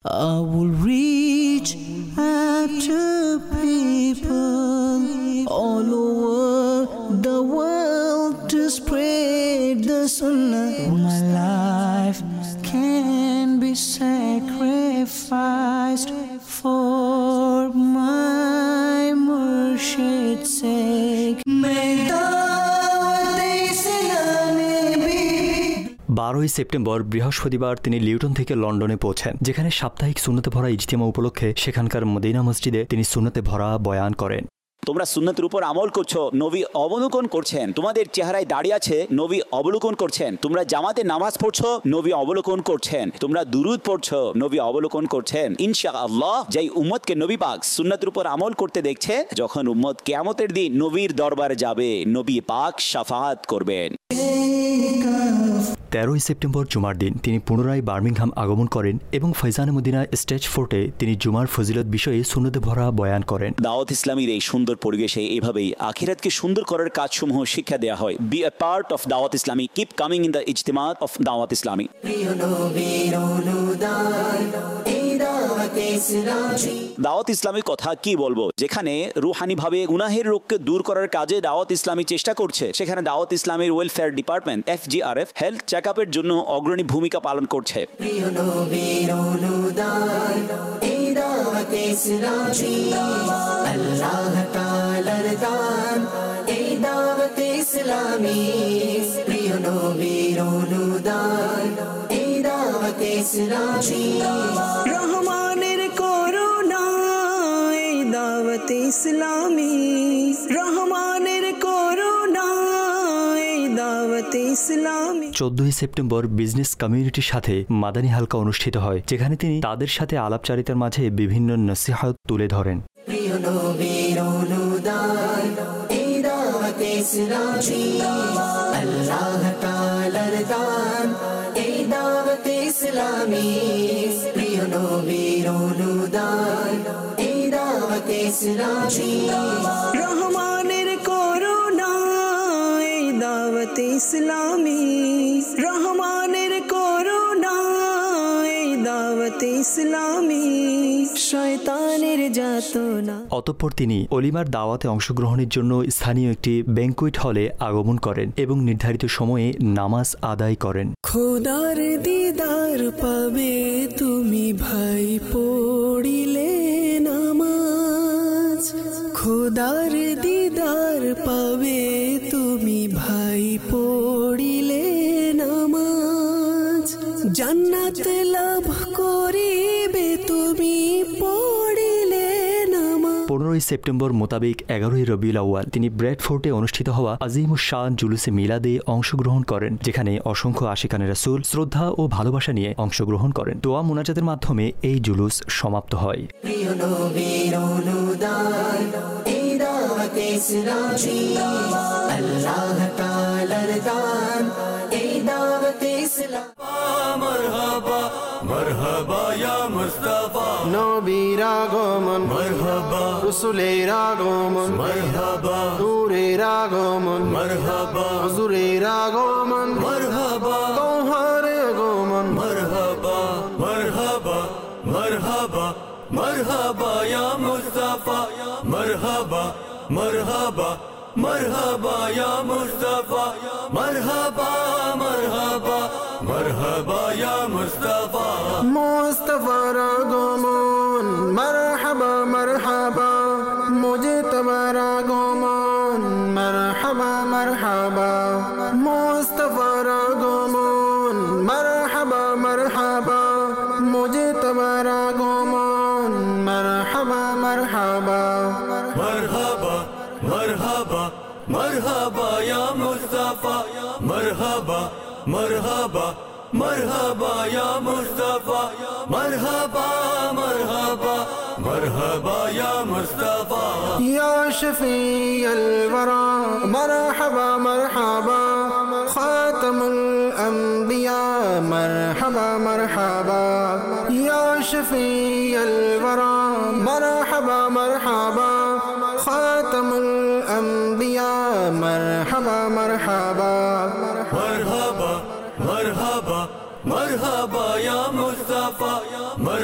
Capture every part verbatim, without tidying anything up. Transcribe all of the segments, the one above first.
I will reach out to people all over the world to spread the sunnah. My life can be sacrificed for my Murshid's sake. May বারোই September বৃহস্পতিবার তিনি Lytton থেকে লন্ডনে পৌঁছেন, যেখানে সাপ্তাহিক সুন্নতে ভরা ইজতিমা উপলক্ষে সেখানকার মদিনা মসজিদে তিনি সুন্নতে ভরা বয়ান করেন। তোমরা সুন্নতের উপর আমল করছো, নবী অবলোকন করছেন, তোমাদের চেহারায় দাঁড়িয়ে আছে, নবী অবলোকন করছেন, তোমরা জামাতে নামাজ পড়ছো, নবী অবলোকন করছেন, তোমরা দুরুদ পড়ছো, নবী অবলোকন করছেন। ইনশাআল্লাহ যেই উম্মতকে নবী পাক সুন্নতের উপর আমল করতে দেখছে, যখন উম্মত কিয়ামতের দিন নবীর দরবারে যাবে, নবী পাক শাফাআত করবেন। তেরোই সেপ্টেম্বর জুমার দিন তিনি পুনরায় বার্মিংহাম আগমন করেন এবং ফয়জানে মদিনা স্টেজ ফোর্টে তিনি জুমার ফজিলত বিষয়ে সুন্নতে ভরা বয়ান করেন। দাওয়াত ইসলামীর এই সুন্দর পরিবেশে এভাবেই আখিরাতকে সুন্দর করার কাজসমূহ শিক্ষা দেওয়া হয়। B A part of Dawat Islami, keep coming in the ইজতিমাত অফ দাওয়াত ইসলামী। দাওয়াত ইসলামীর কথা কি বলবো, যেখানে রুহানি ভাবে গুনাহের রোগকে দূর করার কাজে দাওয়াত ইসলামী চেষ্টা করছে, সেখানে দাওয়াত ইসলামীর welfare department F G R F health চেকআপের জন্য অগ্রণী ভূমিকা পালন করছে। রহমানের করুণা এই দাওয়াত ইসলামী, রহমানের করুণা এই দাওয়াত ইসলামী। চোদ্দই সেপ্টেম্বর বিজনেস কমিউনিটির সাথে মাদানী হালকা অনুষ্ঠিত হয়, যেখানে তিনি তাদের সাথে আলাপচারিতার মাঝে বিভিন্ন নসিহত তুলে ধরেন। রহমানের করুণা এই দাওয়াত ইসলামী, রহমানের করুণা এই দাওয়াত ইসলামী, শয়তানের যাতনা। অতঃপর তিনি অলিমার দাওয়াতে অংশগ্রহণের জন্য স্থানীয় একটি ব্যাংকুয়েট হলে আগমন করেন এবং নির্ধারিত সময়ে নামাজ আদায় করেন। খোদার দিদার পাবে তুমি ভাই পড়িলে নামাজ, খোদার দিদার পাবে তুমি ভাই পড়িলে নামাজ, জান্নাত লাভ করিবে তুমি পড়িলে নামাজ। পনেরোই সেপ্টেম্বর মোতাবেক এগারোই রবিউল আউয়াল তিনি ব্র্যাডফোর্টে অনুষ্ঠিত হওয়া আজিমুশ শান জুলুসে মিলাদে অংশগ্রহণ করেন, যেখানে অসংখ্য আশিকানে রাসূল শ্রদ্ধা ও ভালোবাসা নিয়ে অংশগ্রহণ করেন। দোয়া মুনাজাতের মাধ্যমে এই জুলুস সমাপ্ত হয়। মারহাবা ইয়া মুস্তাফা, নবীর আগমন মারহাবা, রাসূলের আগমন মারহাবা, নূরের আগমন মারহাবা, হুজুরের আগমন মারহাবা, তোহার আগমন মারহাবা, মারহাবা মারহাবা মারহাবা ইয়া মুস্তাফা, মারহাবা মারহাবা মারহাবা ইয়া মুস্তাফা, মারহাবা মারহাবা মারহাবা ইয়া মুস্তাফা। মুস্তাফার আগমন মারহাবা মারহাবা, মুজতবার আগমন মারহাবা মারহাবা, মুস্তাফার আগমন মারহাবা মারহাবা, মুজতবার আগমন মারহাবা মারহাবা, মারহাবা মারহাবা মারহাবা ইয়া মুস্তাফা, মারহাবা মারহাবা মারহাবা ইয়া মুস্তাফা, মারহাবা মারহাবা মারহাবা ইয়া মুস্তাফা। ইয়া শফিয়াল ওয়ারা মারহাবা মারহাবা, খাতামুল আম্বিয়া মারহাবা মারহাবা, ইয়া শফিয়াল ওয়ারা মারহাবা মারহাবা, খাতামুল আম্বিয়া মারহাবা মারহাবা, মারহাবা মারহাবা মারহাবা ইয়া মুস্তাফা, মারহাবা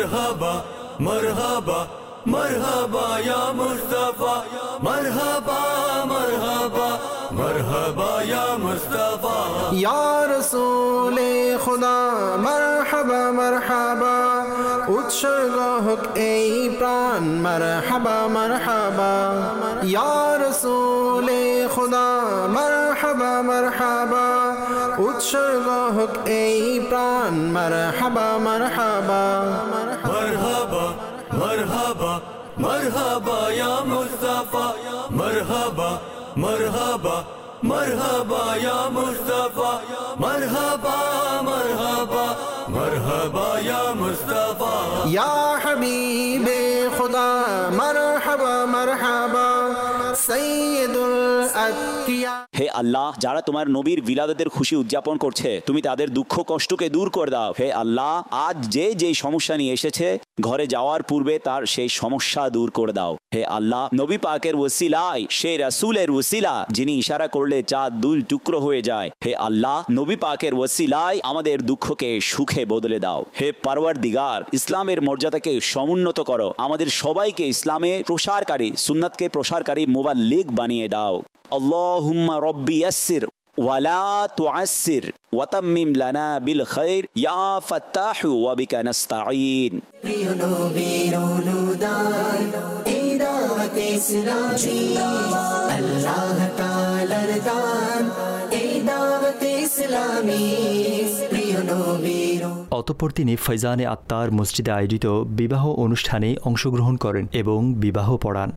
मरहबा मरहबा मरहबा या मुस्तफा मरहबा मरहबा मरहबा या मुस्तफा या रसूले खुदा मरहबा मरहबा उत्सर्ग হোক এই প্রাণ मरहबा मरहबा या रसूले खुदा मरहबा मरहबा उत्सर्ग হোক এই প্রাণ मरहबा मरहबा मरहबा मरहबा मरहबा या मुस्तफा मरहबा मरहबा मरहबा या मुस्तफा मरहबा मरहबा मरहबा या मुस्तफा या हबीबे खुदा मरहबा मरहबा सय्यदुल अतिया হে আল্লাহ, যারা তোমার নবীর বিলাদতের খুশি উদযাপন করছে তুমি তাদের দুঃখ কষ্টকে দূর করে দাও। হে আল্লাহ, আজ যে যেই সমস্যা নিয়ে এসেছে ঘরে যাওয়ার পূর্বে তার সেই সমস্যা দূর করে দাও। হে আল্লাহ, নবী পাকের ওসিলায়, সেই রাসূলের ওসিলা যিনি ইশারা করলে চাঁদ দুল টুকরো হয়ে যায়, হে আল্লাহ, নবী পাকের ওসিলায় আমাদের দুঃখকে সুখে বদলে দাও। হে পারওয়ারদিগার, ইসলামের মর্যাদাকে সমুন্নত করো, আমাদের সবাইকে ইসলামের প্রসারকারী, সুন্নাতকে প্রসারকারী মুবাল্লিগ বানিয়ে দাও। আল্লাহুম্মা রব্বি ইয়াসসির ওয়ালা তুআসসির ওয়াতাম্মিম লানা বিল খায়র ইয়া ফাত্তাহু ওয়া বিকা নাস্তাঈন। প্রিয় নবীর অনুদান এই দাওয়াত ইসলামী, আল্লাহ তাআলার দান এই দাওয়াত ইসলামী, প্রিয় নবীর। অতঃপর তিনি ফৈজানে আত্মার মসজিদে আয়োজিত বিবাহ অনুষ্ঠানে অংশগ্রহণ করেন এবং বিবাহ পড়ান।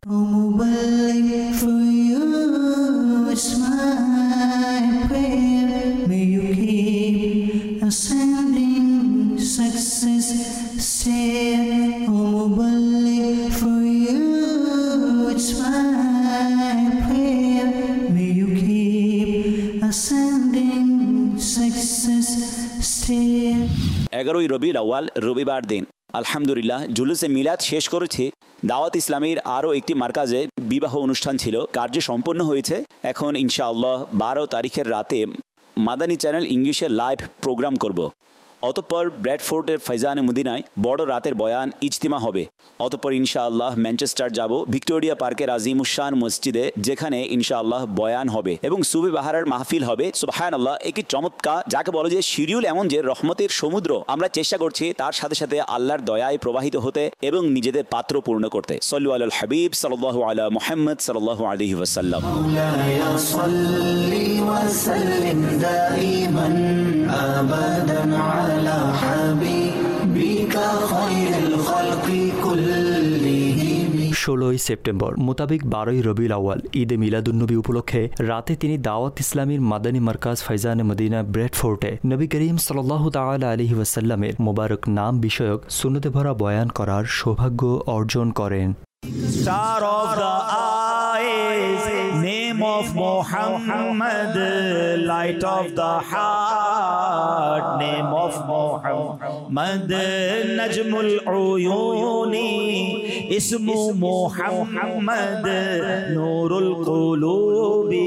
It's my prayer, may you keep ascending success, stay muballigh for you. It's my prayer, may you keep ascending success, stay. এগারোই রবিউল আউয়াল রবিবার দিন আলহামদুলিল্লাহ জুলুসে মিলাদ শেষ করেছি। দাওয়াত ইসলামীর আরও একটি মার্কাজে বিবাহ অনুষ্ঠান ছিল, কার্য সম্পন্ন হয়েছে। এখন ইনশাআল্লাহ বারো তারিখের রাতে মাদানী চ্যানেল ইংলিশে লাইভ প্রোগ্রাম করব। অতঃপর ব্র্যাডফোর্ডের ফৈজানে মদিনায় বড় রাতের বয়ান ইজতিমা হবে। অতঃপর ইনশাআল্লাহ ম্যানচেস্টার যাব, ভিক্টোরিয়া পার্কের আজিমুশান মসজিদে, যেখানে ইনশাআল্লাহ বয়ান হবে এবং সুবে বাহারের মাহফিল হবে। সুবহানাল্লাহ, একটি চমৎকার, যাকে বলে যে শিডিউল এমন যে রহমতের সমুদ্র। আমরা চেষ্টা করছি তার সাথে সাথে আল্লাহর দয়ায় প্রবাহিত হতে এবং নিজেদের পাত্র পূর্ণ করতে। সাল্লু আলাল হাবিব সাল্লাল্লাহু আলা মুহাম্মদ সাল্লাল্লাহু আলাইহি ওয়াসাল্লাম। على حبيبك خير الخلق كلهم। ষোলোই সেপ্টেম্বর মোতাবেক বারোই রবিউল আউয়াল ঈদে মিলাদুন্নবী উপলক্ষে রাতে তিনি দাওয়াত ইসলামীর মাদানী মার্কাজ ফৈজানে মদিনা ব্র্যাডফোর্টে নবী করিম সাল্লাল্লাহু তাআলা আলাইহি ওয়াসাল্লামের মোবারক নাম বিষয়ক সুন্নতে ভরা বয়ান করার সৌভাগ্য অর্জন করেন। Star of the eyes, name of Muhammad, light of the heart, name of Muhammad, Najmul Uyuni, Ismu Muhammad, Nurul Qulubi.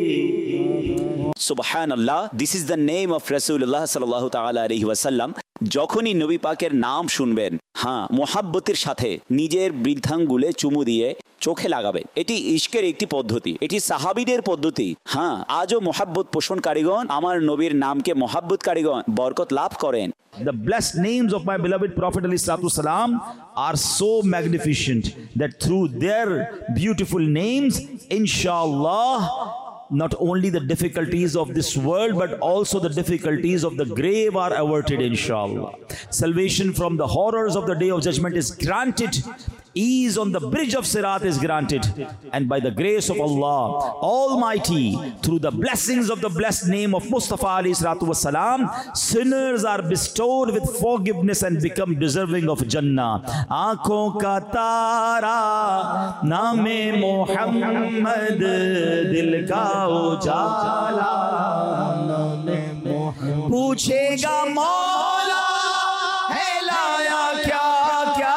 সুবহানাল্লাহ, this is the name of রাসূলুল্লাহ সাল্লাল্লাহু তাআলা আলাইহি ওয়াসাল্লাম। যখনই নবী পাকের নাম শুনবেন, হ্যাঁ, মোহাব্বতের সাথে নিজের বৃদ্ধাঙ্গুলে চুমু দিয়ে চোখে লাগাবেন। এটি ইশকের একটি পদ্ধতি, এটি সাহাবীদের পদ্ধতি। হ্যাঁ, আজও মোহাব্বত পোষণকারীগণ, আমার নবীর নামকে মোহাব্বতকারীগণ বরকত লাভ করেন। The blessed names of my beloved Prophet ﷺ are so magnificent that through their beautiful names, inshallah, not only the difficulties of this world but also the difficulties of the grave are averted, inshallah. Salvation from the horrors of the day of judgment is granted. Ease on the bridge of Sirat is granted, and by the grace of Allah Almighty, through the blessings of the blessed name of Mustafa alayhi salatu wassalam, sinners are bestowed with forgiveness and become deserving of Jannah. Aankhon ka tara naame Muhammad, dil ka ujala naame Muhammad, puchega Maula hai laya kya kya,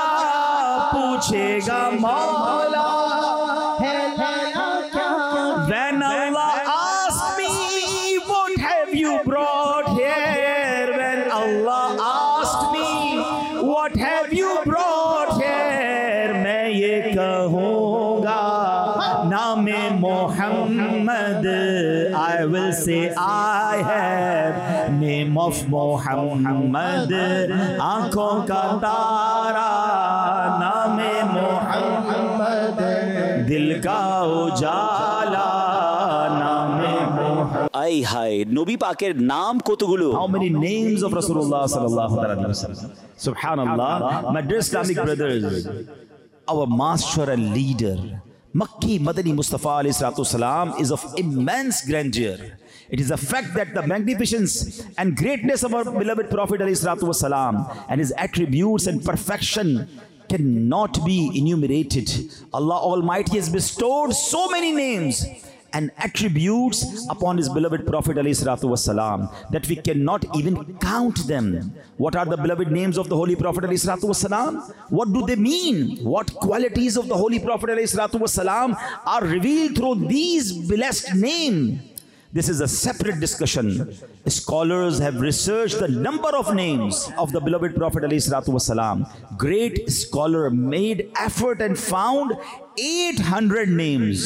पूछेगा मौला है लाया क्या। When Allah asked me, what have you brought here? When Allah asked me, what have you कहूँगा नामे Mohammad, I will say I have name of Mohammad, आंखों का तारा नामे मोहम्मद, दिल का उजाला नामे मोहम्मद। আই হায়, নবী পাকের নাম কতগুলো! How many names of Rasulullah sallallahu alaihi wasallam? Subhanallah. My dear Islamic brothers, our master and leader, Makki Madani Mustafa alayhi salatu wasalam, is of immense grandeur. It is a fact that the magnificence and greatness of our beloved Prophet alayhi salatu wasalam and his attributes and perfection cannot be enumerated. Allah Almighty has bestowed so many names and attributes upon his beloved Prophet alayhi salatu wasalam that we cannot even count them. What are the beloved names of the Holy Prophet alayhi salatu wasalam? What do they mean? What qualities of the Holy Prophet alayhi salatu wasalam are revealed through these blessed names? This is a separate discussion. Scholars have researched the number of names of the beloved Prophet alayhi salatu wasalam. Great scholar made effort and found eight hundred names.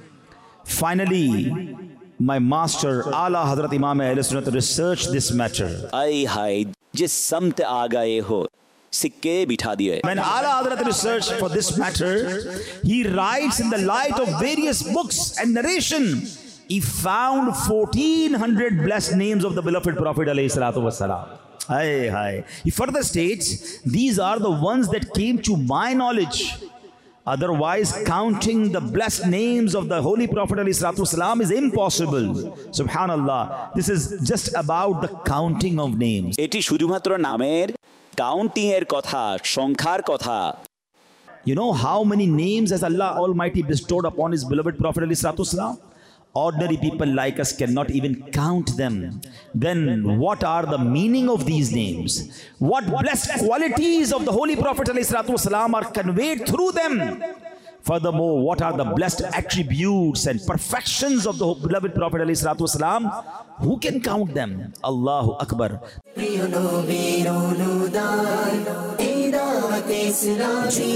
Finally, my master Ala Hazrat Imam Ahl Sunnat researched this matter. আই হায়, যে সমতে আ গায়ে হো সিক্কে বিঠা দিয়ে। When Ala Hazrat researched for this matter, he writes in the light of various books and narration, he found fourteen hundred blessed names of the beloved Prophet alayhi salatu wasalam. Hi, hi. He further states, these are the ones that came to my knowledge. Otherwise, counting the blessed names of the Holy Prophet ﷺ is impossible. Subhanallah. This is just about the counting of names. এটি শুধুমাত্র নামের counting এর কথা, সংখ্যার কথা। You know how many names has Allah Almighty bestowed upon His beloved Prophet ﷺ? Ordinary people like us cannot even count them. Then what are the meaning of these names? What blessed qualities of the Holy Prophet ﷺ are conveyed through them? Furthermore, what are the blessed attributes and perfections of the beloved Prophet ﷺ? Who can count them? Allahu Akbar. প্রিয় নবীর অনুদান এই দাওয়াত ইসলামী,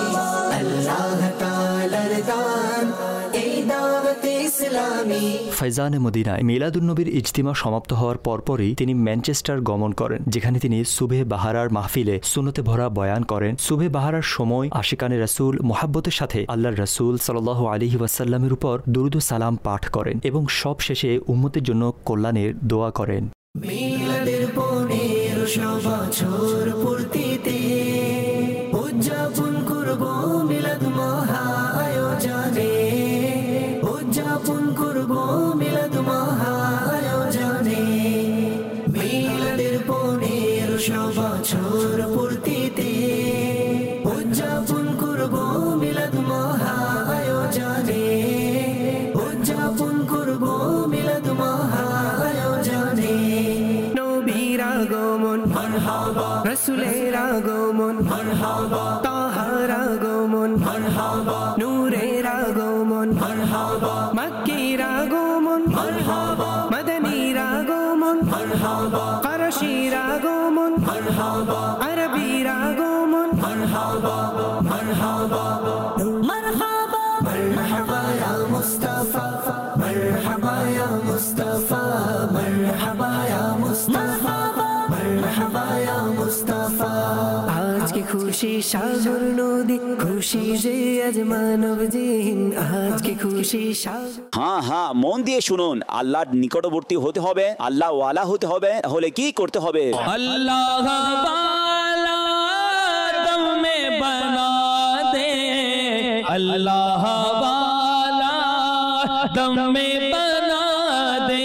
আল্লাহ তাআলার দান এই দাওয়াত ইসলামী। ফাইজানে মদিনায় মিলাদুন্নবীর ইজতিমা সমাপ্ত হওয়ার পরপরই তিনি ম্যানচেস্টার গমন করেন, যেখানে তিনি সুবহে বাহারার মাহফিলে সুন্নতে ভরা বয়ান করেন। সুবহে বাহারার সময় আশিকানে রাসূল মোহাব্বতের সাথে আল্লাহর রাসূল সাল্লাল্লাহু আলাইহি ওয়াসাল্লামের উপর দুরূদ ও সালাম পাঠ করেন এবং সব শেষে উম্মতের জন্য কল্যাণের দোয়া করেন। মিলাদের পনেরোশো বছর পূর্তিতে উদযাপন করব মিলাদ মহা আয়োজনে, উদযাপন করব মিলাদ মহা আয়োজনে। মিলাদের পনেরোশো বছর পূর্তিতে উদযাপন করব মিলাদ মহা আয়োজনে, উদযাপন করব মিলাদ মহা আয়োজনে। নবীর আগমন মারহাবা, রাসূলের আগমন মারহাবা, তাহার আগমন মারহাবা, নূরের আগমন মারহাবা, মক্কির আগমন মারহাবা, মদনীর আগমন মারহাবা, ফারসির আগমন মারহাবা, আরবির আগমন মারহাবা, মারহাবা মারহাবা মারহাবা ইয়া মুস্তাফা, মারহাবা ইয়া মুস্তাফা, মারহাবা ইয়া মুস্তাফা, মারহাবা ইয়া মুস্তাফা। আজকে খুশি সাগর নদী, খুশি যে আজ মানব জিন, আজকে খুশি সাগর। হ্যাঁ হ্যাঁ, মন দিয়ে শুনুন। আল্লাহর নিকটবর্তী হতে হবে, আল্লাহ ওয়ালা হতে হবে। হলে কি করতে হবে? আল্লাহ বালা দম মে বনা দে, আল্লাহ বালা দম মে বনা দে,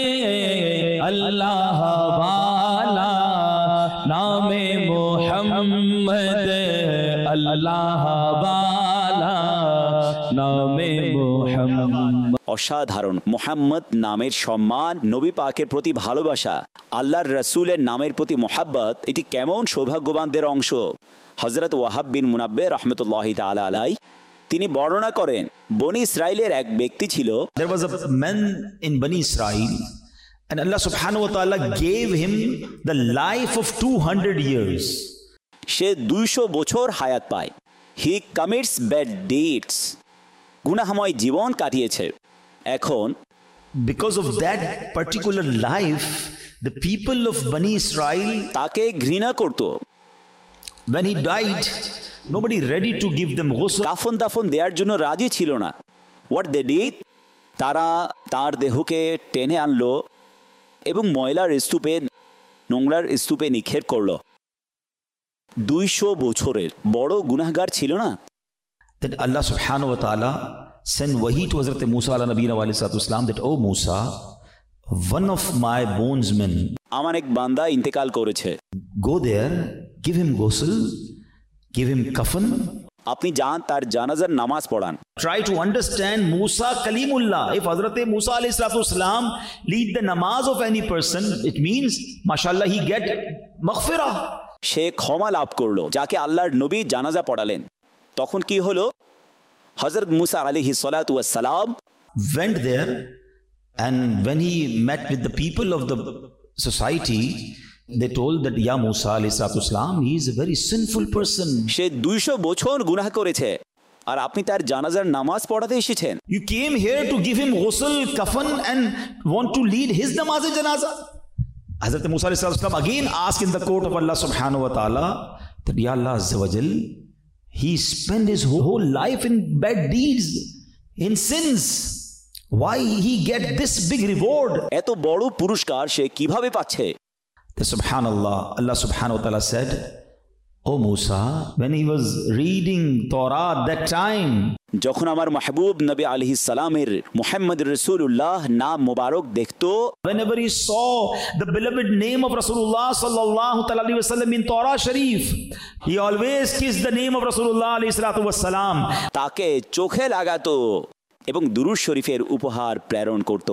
আল্লাহ বালা নামে মোহাম্মদ, আল্লাহ বালা নামে মোহাম্মদ। অসাধারণ। মুহাম্মদ নামের সম্মান, নবী পাকের প্রতি ভালোবাসা, আল্লাহর রাসূলের নামের প্রতি মোহাব্বত, এটি কেমন সৌভাগ্যবানদের অংশ। হযরত ওয়াহাব বিন মুনাব্বিহ রাহমাতুল্লাহি তাআলা আলাইহি তিনি বর্ণনা করেন, বনি ইসরাইলের এক ব্যক্তি ছিল। There was a man in Bani Israel and Allah subhanahu wa ta'ala gave him the life of two hundred years. সে দুইশো বছর হায়াত পায়। হি কমিটস ব্যাড ডিডস, গুনাহময় জীবন কাটিয়েছে। এখন because of that particular life, the people of Bani Israel, তাকে ঘৃণা করত। when he died, nobody ready to give them ghusl. কাফন দাফন দেওয়ার জন্য রাজি ছিল না। হোয়াট দে ডিড, তারা তার দেহকে টেনে আনলো এবং ময়লার স্তূপে, নোংরার স্তূপে নিক্ষেপ করলো। দুইশো বছরের বড় গুনাহগার ছিল না? Then Allah subhanahu wa ta'ala sent wahi to Hazrat Musa ala nabiyina wa alayhi salatu wasalam that, oh Musa, one of my bondsmen, আমার এক বান্দা ইন্তেকাল করেছে, go there, give him ghusl, give him kafan. আপনি যান তার জানাজার নামাজ পড়ান। Try to understand Musa Kalimullah. If Hazrat Musa alayhi salatu wasalam lead the namaz of any person, it means mashallah he get maghfirah. সে ক্ষমা লাভ করলো যাকে আল্লাহর নবী জানাজা পড়ালেন। তখন কি হলো? হযরত মুসা আলাইহিস সালাতু ওয়াস সালাম went there, and when he met with the people of the society, they told that Ya Musa alayhi salatu wasalam, he is a very sinful person. সে দুইশো বছর গুনাহ করেছে আর আপনি তার জানাজার নামাজ পড়াতে এসেছেন। You came here to give him ghusl, kafan, and want to lead his namaz janaza. Hazrat Musa alayhi salatu wasalam again asked in the court of Allah subhanahu wa ta'ala that Ya Allah azza wa jal, he spent his whole life in bad deeds, in sins. Why he get this big reward? এত বড় পুরস্কার সে কিভাবে পাচ্ছে? The subhanallah, Allah subhanahu wa ta'ala said, oh Musa, when he was reading Torah at that time, যখন আমার মাহবুব নবী আলাইহিস সালামের মুহাম্মদ রাসূলুল্লাহ নাম মোবারক দেখতো, whenever he saw the beloved name of Rasulullah sallallahu alaihi wasallam in Torah Sharif, he always kissed the name of Rasulullah alayhi salatu wasalam. তাকে চোখে লাগাতো এবং দুরূদ শরীফের উপহার প্রেরণ করত।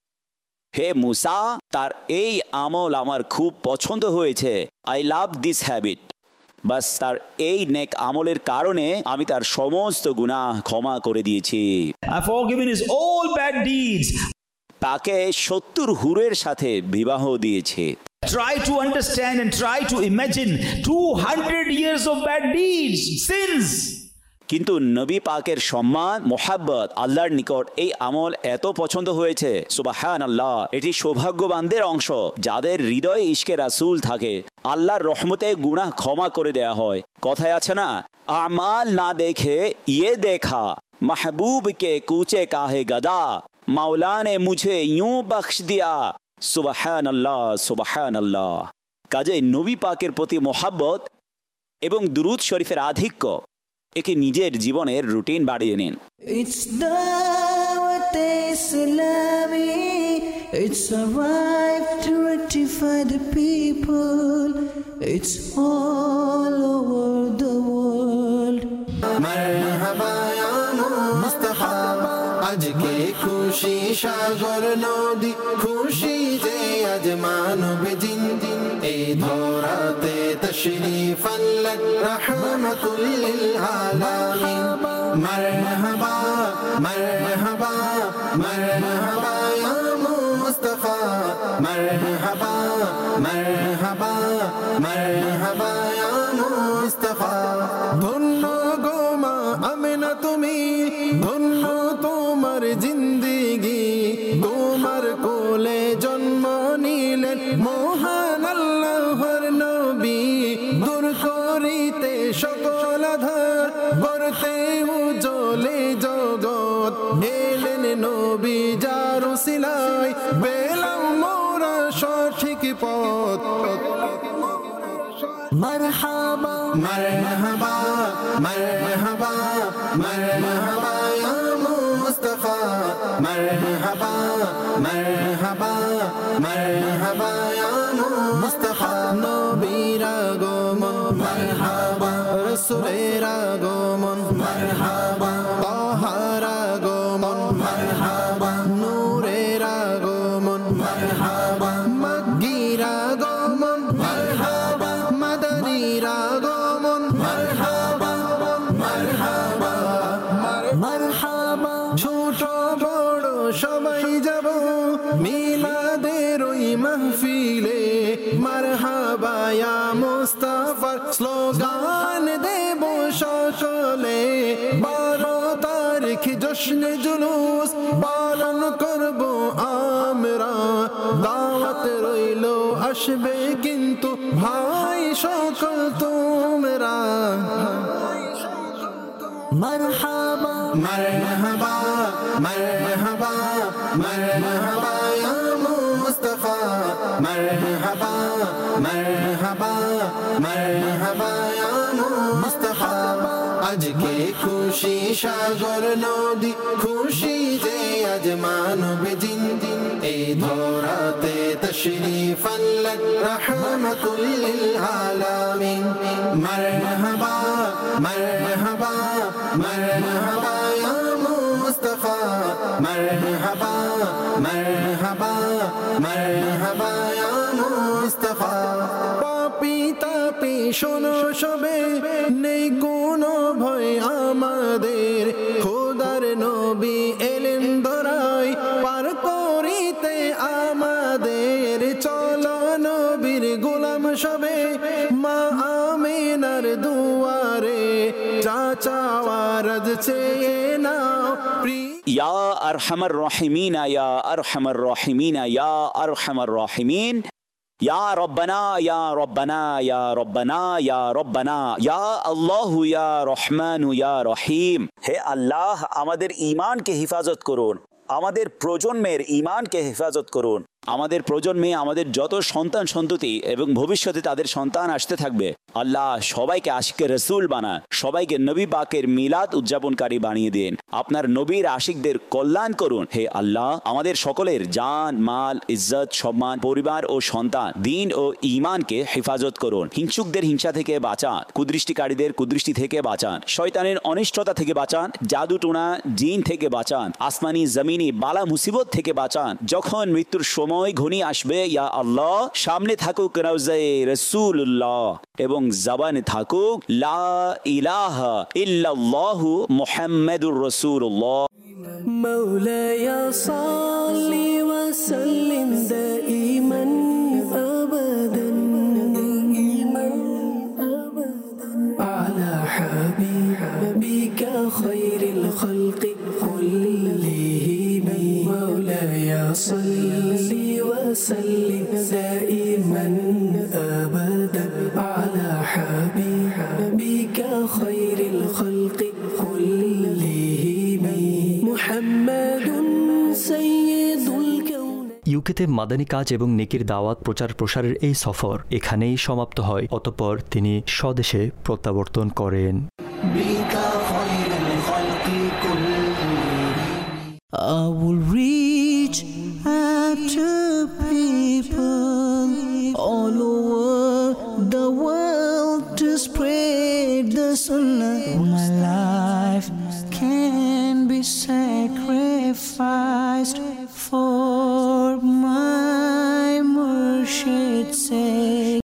হে মুসা, তার এই আমল আমার খুব পছন্দ হয়েছে। I love this habit. বাস তার এই নেক আমলের কারণে আমি তার সমস্ত গুনাহ ক্ষমা করে দিয়েছি। I've forgiven his all bad deeds. তাকে সত্তর হুরের সাথে বিবাহ দিয়েছে। Try to understand and try to imagine two hundred years of bad deeds, sins. কিন্তু নবী পাকের সম্মান, মোহাব্বত, আল্লাহর নিকট এই আমল এত পছন্দ হয়েছে, সুবহানাল্লাহ। এটি সৌভাগ্যবানদের অংশ যাদের হৃদয়ে ইশকে রাসূল থাকে। আল্লাহর রহমতে গুনাহ ক্ষমা করে দেয়া হয়। কথায় আছে না, আমাল না দেখে ইয়ে দেখা, মাহবুব কে কুচে কাহে গদা, মাওলা নে মুঝে ইউं বখশ দিয়া, সুবহানাল্লাহ সুবহানাল্লাহ। কাজে নবী পাকের প্রতি মোহাব্বত এবং দুরূদ শরীফের আধিক্য একে নিজের জীবনের রুটিন বাড়িয়ে নিন। It's Dawat Islami, it's arrived to rectify the people, it's all over the world. Marhaba ya Mustafa, ajke khushi sagar nodi, khushi je aj manav jin din, ei dhorate tashrif alak rahmatul lil alamin. Marhaba, marhaba, marhaba ya Mustafa, marhaba, marhaba, marhaba ya Mustafa. Dhunno go ma amna tumi, dhunno tomar zindagi, tomar kole janmo nilen mohan Allahor nabi, dur korite shokol adhar, borte ujole jogot, elen nabi jar silai, belam mora shothik pot. Marhaba, marhaba, marhaba, marhaba ya Mustafa, marhaba, marhaba, marhaba ya Mustafa. Nabir agomon, marhaba, Rasuler agomon, marhaba, Tahar agomon, marhaba, Nurer agomon, marhaba, Maggir agomon, marhaba, Madarir agomon, marhaba, marhaba, marhaba. Chhoto bodo shobai jabo milader oi mahfile, marhaba ya Mustafa slogan debo সকলে বারো তারিখ জশ্নে জুলুস পালন করব আমরা দাওয়াত রইল আসবে কিন্তু ভাই সকল তোমরা মারহাবা মারহাবা মারহাবা মারহাবা ইয়া মুস্তাফা মারহাবা মারহাবা মারহাবা ইয়া মুস্তাফা আজকে খুশি সাগর নদী খুশি যে আজ মানব জিন এই ধরাতে তশরীফ আনলেন রাহমাতুল লিল আলামিন মারহাবা মারহাবা মারহাবা ইয়া মুস্তাফা মারহাবা মারহাবা মারহাবা ইয়া মুস্তাফা পাপী তাপী শোনো সবে নেই কোনো ভয় আমাদের খোদার নবী এলেন ধরাই পার করিতে আমাদের চলো নবীর গোলাম সবে মা আমিনার দুয়ারে চাচাওয়ারদ চেয়ে নাও ইয়া আরহামার রাহিমিন ইয়া আরহামার রাহিমিন ইয়া আরহামার রাহিমিন ইয়া রব্বানা ইয়া রব্বানা ইয়া রব্বানা ইয়া রব্বানা ইয়া আল্লাহু ইয়া রহমানু ইয়া রহিম। হে আল্লাহ, আমাদের ঈমানকে হেফাজত করুন, আমাদের প্রজন্মের ঈমানকে হেফাজত করুন। আমাদের প্রজন্মে আমাদের যত সন্তান সন্ততি এবং ভবিষ্যতে তাদের সন্তান আসতে থাকবে, আল্লাহ সবাইকে আশিকে রসুল বানান, সবাইকে নবী পাকের মিলাদ উদযাপনকারী বানিয়ে দিন। আপনার নবীর আশিকদের কল্যাণ করুন। হে আল্লাহ, আমাদের সকলের জান মাল ইজ্জত সম্মান পরিবার ও সন্তান দিন ও ঈমানকে হেফাজত করুন। হিংসুকদের হিংসা থেকে বাঁচান, কুদৃষ্টিকারীদের কুদৃষ্টি থেকে বাঁচান, শয়তানের অনিষ্টতা থেকে বাঁচান, জাদু টোনা জিন থেকে বাঁচান, আসমানি জমিনি বালা মুসিবত থেকে বাঁচান। যখন মৃত্যুর সময় ঘনিয়ে আসবে, ইয়া আল্লাহ সামনে থাকুক রওজায়ে রাসূলুল্লাহ এবং জবানে থাকুক লা ইলাহা ইল্লাল্লাহু মুহাম্মাদুর রাসূলুল্লাহ। مولاي صل وسلم دائما أبدا على حبيبك خير الخلق كلهم مولاي صل وسلم دائما أبدا على حبيبك خير الخلق كلهم محمد سيد الكون। ইউকেতে মাদানী কাজ এবং নেকির দাওয়াত প্রচার প্রসারের এই সফর এখানেই সমাপ্ত হয়। অতঃপর তিনি স্বদেশে প্রত্যাবর্তন করেন। I will reach out to people all over the world to spread the sunnah. My life can be sacrificed for my Murshid's sake.